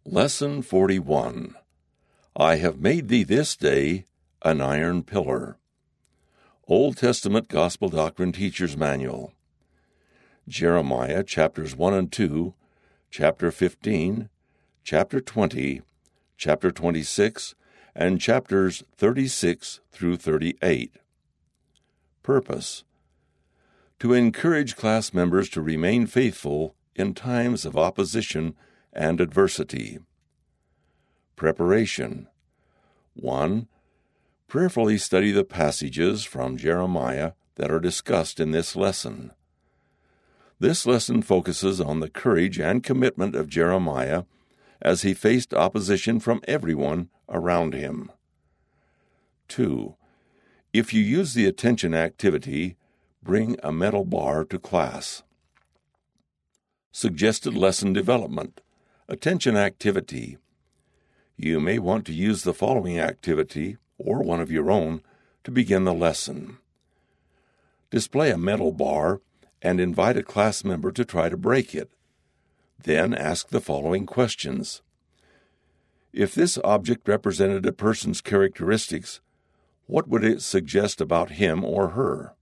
Lesson 41. I have made thee this day an iron pillar. Old Testament Gospel Doctrine Teacher's Manual. Jeremiah chapters 1 and 2, chapter 15, chapter 20, chapter 26, and chapters 36 through 38. Purpose: to encourage class members to remain faithful in times of opposition and adversity. Preparation: 1. Prayerfully study the passages from Jeremiah that are discussed in this lesson. This lesson focuses on the courage and commitment of Jeremiah as he faced opposition from everyone around him. 2. If you use the attention activity, bring a metal bar to class. Suggested lesson development. Attention activity. You may want to use the following activity, or one of your own, to begin the lesson. Display a metal bar and invite a class member to try to break it. Then ask the following questions. If this object represented a person's characteristics, what would it suggest about him or her?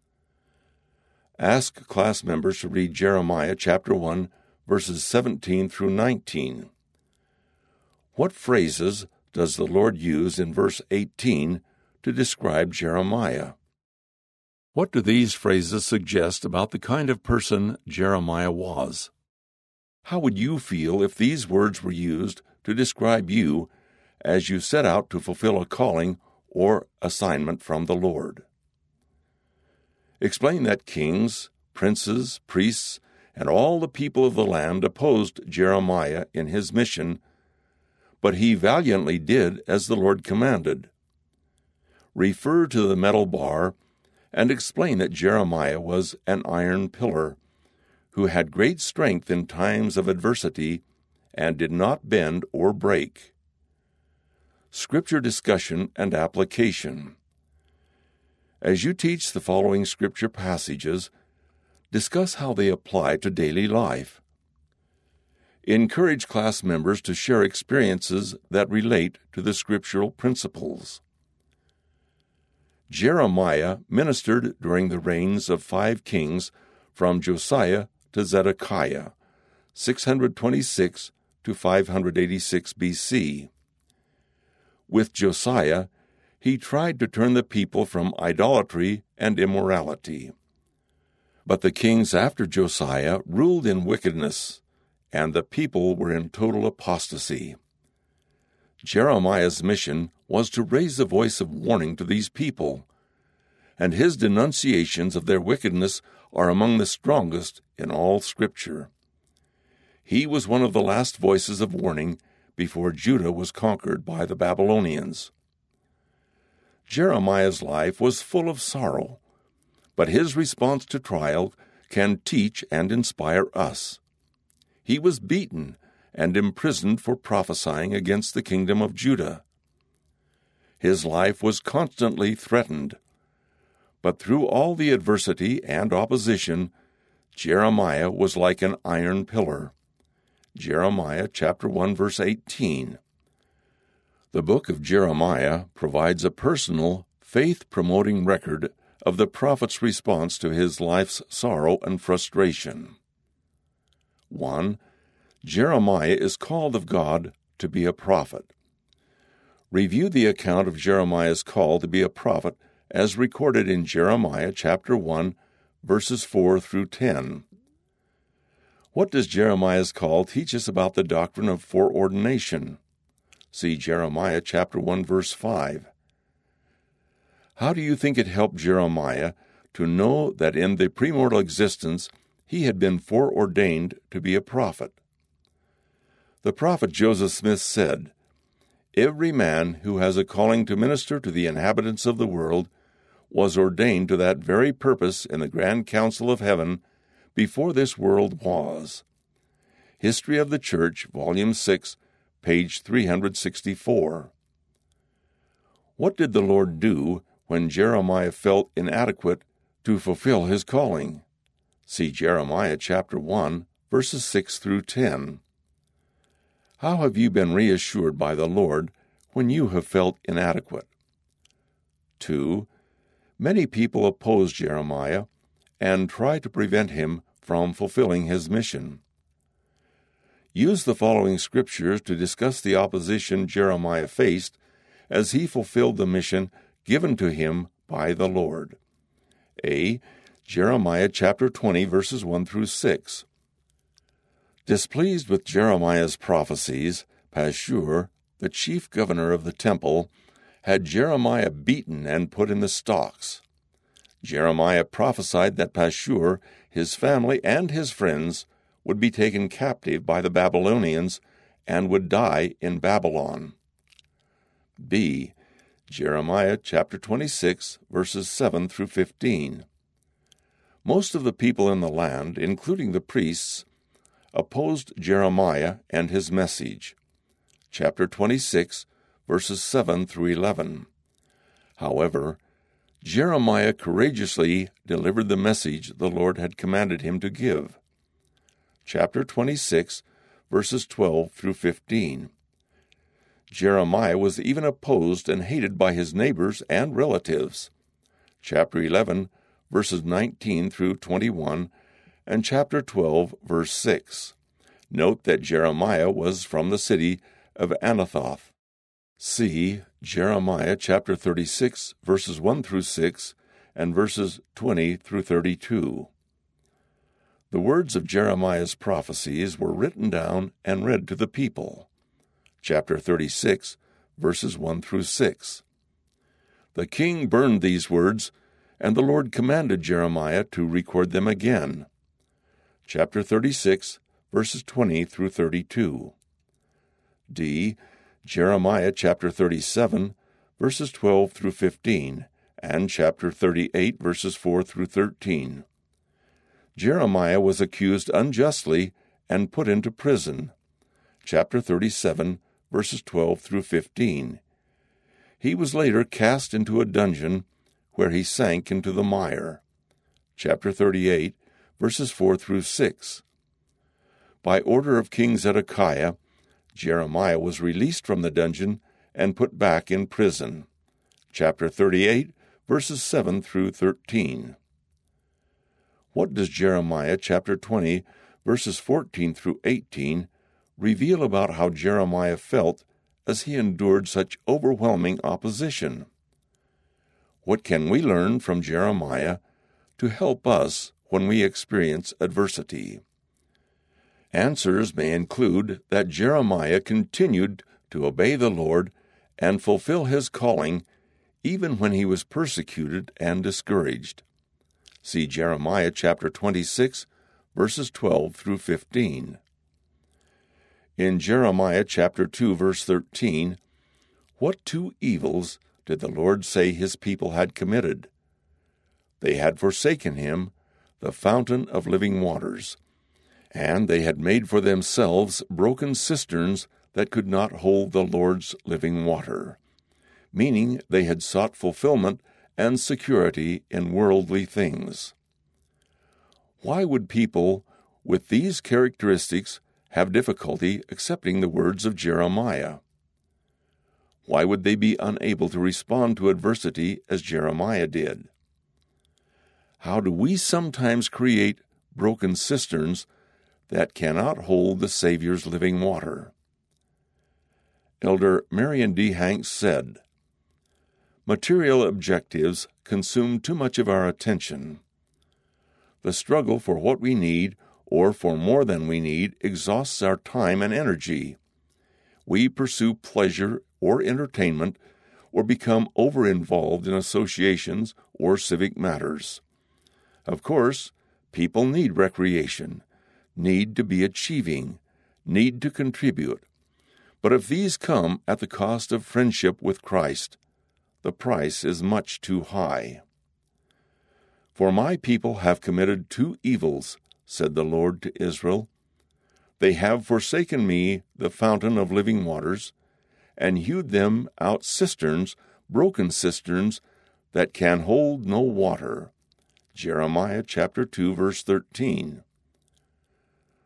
Ask class members to read Jeremiah chapter 1, verses 17 through 19. What phrases does the Lord use in verse 18 to describe Jeremiah? What do these phrases suggest about the kind of person Jeremiah was? How would you feel if these words were used to describe you as you set out to fulfill a calling or assignment from the Lord? Explain that kings, princes, priests, and all the people of the land opposed Jeremiah in his mission, but he valiantly did as the Lord commanded. Refer to the metal bar and explain that Jeremiah was an iron pillar who had great strength in times of adversity and did not bend or break. Scripture discussion and application. As you teach the following scripture passages, discuss how they apply to daily life. Encourage class members to share experiences that relate to the scriptural principles. Jeremiah ministered during the reigns of 5 kings from Josiah to Zedekiah, 626 to 586 BC. With Josiah, he tried to turn the people from idolatry and immorality. But the kings after Josiah ruled in wickedness, and the people were in total apostasy. Jeremiah's mission was to raise a voice of warning to these people, and his denunciations of their wickedness are among the strongest in all Scripture. He was one of the last voices of warning before Judah was conquered by the Babylonians. Jeremiah's life was full of sorrow, but his response to trial can teach and inspire us. He was beaten and imprisoned for prophesying against the kingdom of Judah. His life was constantly threatened, but through all the adversity and opposition, Jeremiah was like an iron pillar. Jeremiah chapter 1, verse 18. The book of Jeremiah provides a personal, faith-promoting record of the prophet's response to his life's sorrow and frustration. 1. Jeremiah is called of God to be a prophet. Review the account of Jeremiah's call to be a prophet as recorded in Jeremiah chapter 1, verses 4 through 10. What does Jeremiah's call teach us about the doctrine of foreordination? See Jeremiah chapter 1, verse 5. How do you think it helped Jeremiah to know that in the premortal existence he had been foreordained to be a prophet? The prophet Joseph Smith said, "Every man who has a calling to minister to the inhabitants of the world was ordained to that very purpose in the grand council of heaven before this world was." History of the Church, Volume 6, page 364. What did the Lord do when Jeremiah felt inadequate to fulfill his calling? See Jeremiah chapter 1, verses 6 through 10. How have you been reassured by the Lord when you have felt inadequate? 2. Many people oppose Jeremiah and try to prevent him from fulfilling his mission. Use the following scriptures to discuss the opposition Jeremiah faced as he fulfilled the mission given to him by the Lord. A. Jeremiah chapter 20, verses 1 through 6. Displeased with Jeremiah's prophecies, Pashur, the chief governor of the temple, had Jeremiah beaten and put in the stocks. Jeremiah prophesied that Pashur, his family, and his friends would be taken captive by the Babylonians and would die in Babylon. B. Jeremiah chapter 26, verses 7 through 15. Most of the people in the land, including the priests, opposed Jeremiah and his message. Chapter 26, verses 7 through 11. However, Jeremiah courageously delivered the message the Lord had commanded him to give. Chapter 26, verses 12 through 15. Jeremiah was even opposed and hated by his neighbors and relatives. Chapter 11, verses 19 through 21, and chapter 12, verse 6. Note that Jeremiah was from the city of Anathoth. See Jeremiah chapter 36, verses 1 through 6, and verses 20 through 32. The words of Jeremiah's prophecies were written down and read to the people. Chapter 36, verses 1 through 6. The king burned these words, and the Lord commanded Jeremiah to record them again. Chapter 36, verses 20 through 32. D. Jeremiah chapter 37, verses 12 through 15, and chapter 38, verses 4 through 13. Jeremiah was accused unjustly and put into prison. Chapter 37, verses 12 through 15. He was later cast into a dungeon where he sank into the mire. Chapter 38, verses 4 through 6. By order of King Zedekiah, Jeremiah was released from the dungeon and put back in prison. Chapter 38, verses 7 through 13. What does Jeremiah chapter 20, verses 14 through 18, reveal about how Jeremiah felt as he endured such overwhelming opposition? What can we learn from Jeremiah to help us when we experience adversity? Answers may include that Jeremiah continued to obey the Lord and fulfill his calling even when he was persecuted and discouraged. See Jeremiah chapter 26, verses 12 through 15. In Jeremiah chapter 2, verse 13, what two evils did the Lord say his people had committed? They had forsaken him, the fountain of living waters, and they had made for themselves broken cisterns that could not hold the Lord's living water, meaning they had sought fulfillment and security in worldly things. Why would people with these characteristics have difficulty accepting the words of Jeremiah? Why would they be unable to respond to adversity as Jeremiah did? How do we sometimes create broken cisterns that cannot hold the Savior's living water? Elder Marion D. Hanks said, "Material objectives consume too much of our attention. The struggle for what we need or for more than we need exhausts our time and energy. We pursue pleasure or entertainment or become over-involved in associations or civic matters. Of course, people need recreation, need to be achieving, need to contribute. But if these come at the cost of friendship with Christ, the price is much too high. For my people have committed two evils, said the Lord to Israel. They have forsaken me, the fountain of living waters, and hewed them out cisterns, broken cisterns, that can hold no water. Jeremiah chapter 2, verse 13.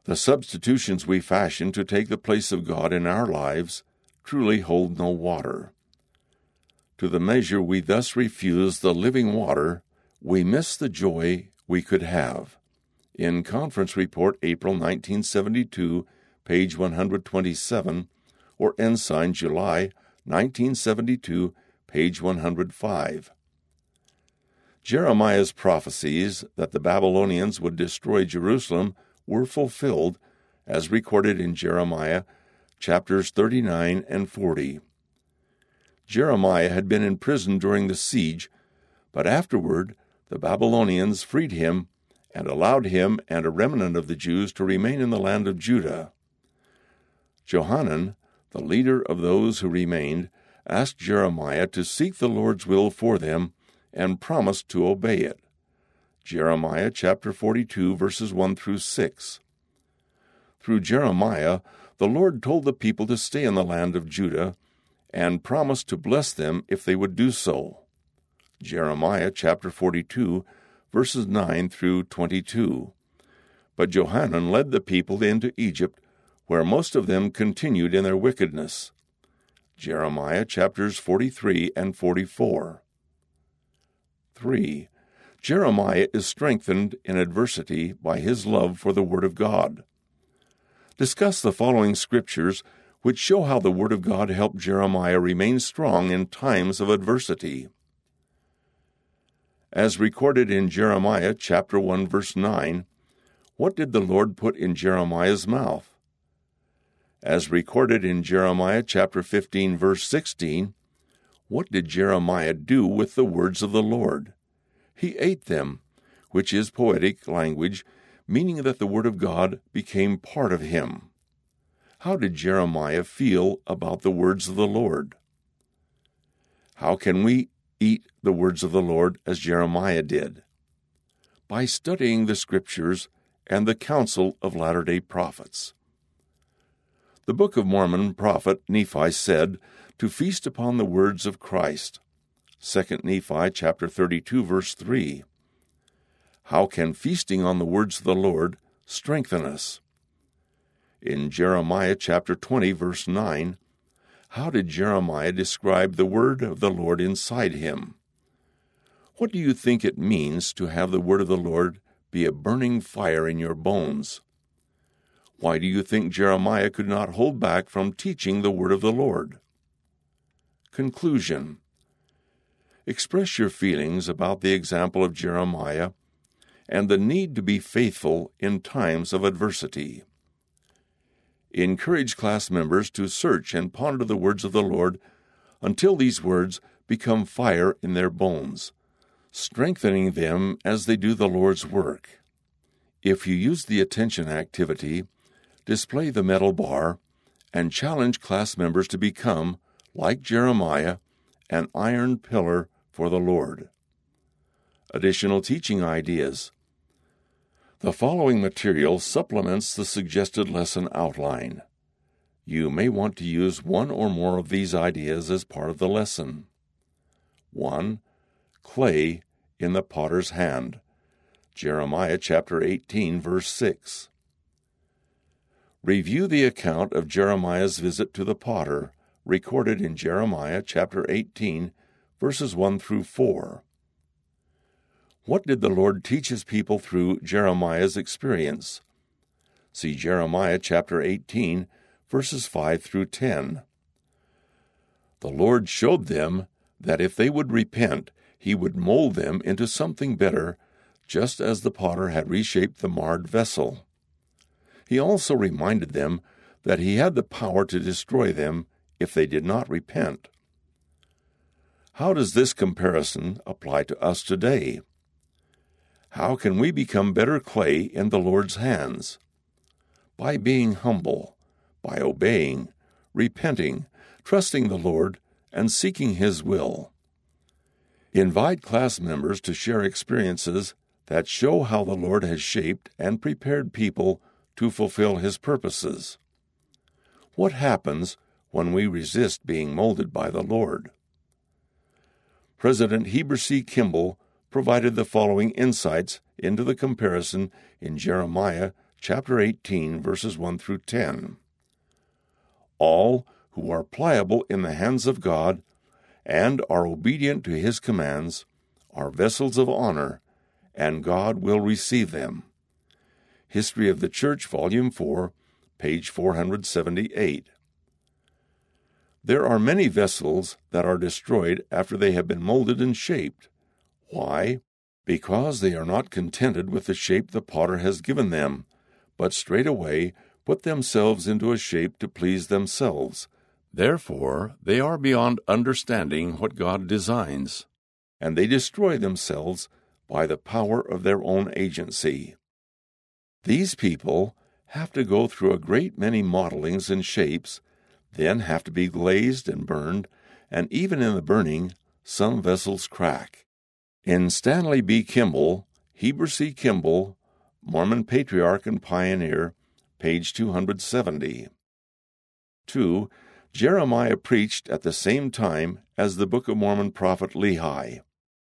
The substitutions we fashion to take the place of God in our lives truly hold no water. To the measure we thus refuse the living water, we miss the joy we could have. In Conference Report, April 1972, page 127, or Ensign, July 1972, page 105. Jeremiah's prophecies that the Babylonians would destroy Jerusalem were fulfilled, as recorded in Jeremiah chapters 39 and 40. Jeremiah had been in prison during the siege, but afterward the Babylonians freed him and allowed him and a remnant of the Jews to remain in the land of Judah. Johanan, the leader of those who remained, asked Jeremiah to seek the Lord's will for them and promised to obey it. Jeremiah chapter 42, verses 1 through 6. Through Jeremiah, the Lord told the people to stay in the land of Judah and promised to bless them if they would do so. Jeremiah chapter 42, verses 9 through 22. But Johanan led the people into Egypt, where most of them continued in their wickedness. Jeremiah chapters 43 and 44. 3. Jeremiah is strengthened in adversity by his love for the Word of God. Discuss the following scriptures which show how the Word of God helped Jeremiah remain strong in times of adversity. As recorded in Jeremiah chapter 1, verse 9, what did the Lord put in Jeremiah's mouth? As recorded in Jeremiah chapter 15, verse 16, what did Jeremiah do with the words of the Lord? He ate them, which is poetic language, meaning that the Word of God became part of him. How did Jeremiah feel about the words of the Lord? How can we eat the words of the Lord as Jeremiah did? By studying the Scriptures and the counsel of latter-day prophets. The Book of Mormon prophet Nephi said to feast upon the words of Christ. 2 Nephi chapter 32, verse 3. How can feasting on the words of the Lord strengthen us? In Jeremiah chapter 20, verse 9, how did Jeremiah describe the word of the Lord inside him? What do you think it means to have the word of the Lord be a burning fire in your bones? Why do you think Jeremiah could not hold back from teaching the word of the Lord? Conclusion. Express your feelings about the example of Jeremiah and the need to be faithful in times of adversity. Encourage class members to search and ponder the words of the Lord until these words become fire in their bones, strengthening them as they do the Lord's work. If you use the attention activity, display the metal bar, and challenge class members to become, like Jeremiah, an iron pillar for the Lord. Additional teaching ideas. The following material supplements the suggested lesson outline. You may want to use one or more of these ideas as part of the lesson. 1. Clay in the potter's hand. Jeremiah chapter 18, verse 6. Review the account of Jeremiah's visit to the potter, recorded in Jeremiah chapter 18, verses 1 through 4. What did the Lord teach his people through Jeremiah's experience? See Jeremiah chapter 18, verses 5 through 10. The Lord showed them that if they would repent, he would mold them into something better, just as the potter had reshaped the marred vessel. He also reminded them that he had the power to destroy them if they did not repent. How does this comparison apply to us today? How can we become better clay in the Lord's hands? By being humble, by obeying, repenting, trusting the Lord, and seeking His will. Invite class members to share experiences that show how the Lord has shaped and prepared people to fulfill His purposes. What happens when we resist being molded by the Lord? President Heber C. Kimball provided the following insights into the comparison in Jeremiah chapter 18, verses 1 through 10. All who are pliable in the hands of God and are obedient to his commands are vessels of honor, and God will receive them. History of the Church, Volume 4, page 478. There are many vessels that are destroyed after they have been molded and shaped. Why? Because they are not contented with the shape the potter has given them, but straightway put themselves into a shape to please themselves. Therefore, they are beyond understanding what God designs, and they destroy themselves by the power of their own agency. These people have to go through a great many modelings and shapes, then have to be glazed and burned, and even in the burning, some vessels crack. In Stanley B. Kimball, Heber C. Kimball, Mormon Patriarch and Pioneer, page 270. 2. Jeremiah preached at the same time as the Book of Mormon prophet Lehi.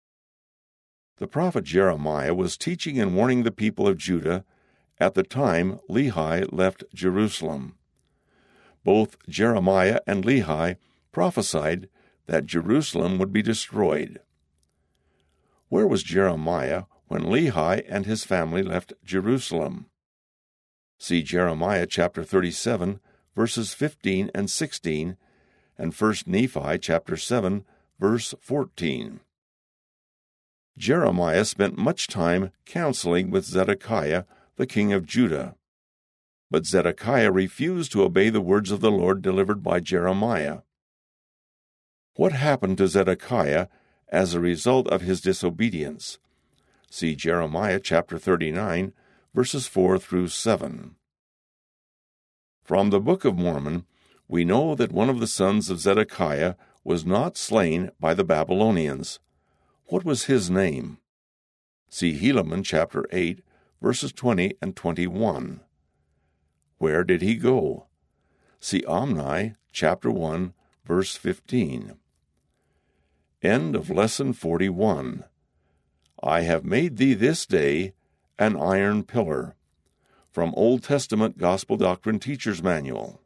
The prophet Jeremiah was teaching and warning the people of Judah at the time Lehi left Jerusalem. Both Jeremiah and Lehi prophesied that Jerusalem would be destroyed. Where was Jeremiah when Lehi and his family left Jerusalem? See Jeremiah chapter 37, verses 15 and 16, and 1 Nephi chapter 7, verse 14. Jeremiah spent much time counseling with Zedekiah, the king of Judah. But Zedekiah refused to obey the words of the Lord delivered by Jeremiah. What happened to Zedekiah as a result of his disobedience? See Jeremiah chapter 39, verses 4 through 7. From the Book of Mormon, we know that one of the sons of Zedekiah was not slain by the Babylonians. What was his name? See Helaman chapter 8, verses 20 and 21. Where did he go? See Omni chapter 1, verse 15. End of Lesson 41. I have made thee this day an iron pillar. From Old Testament Gospel Doctrine Teacher's Manual.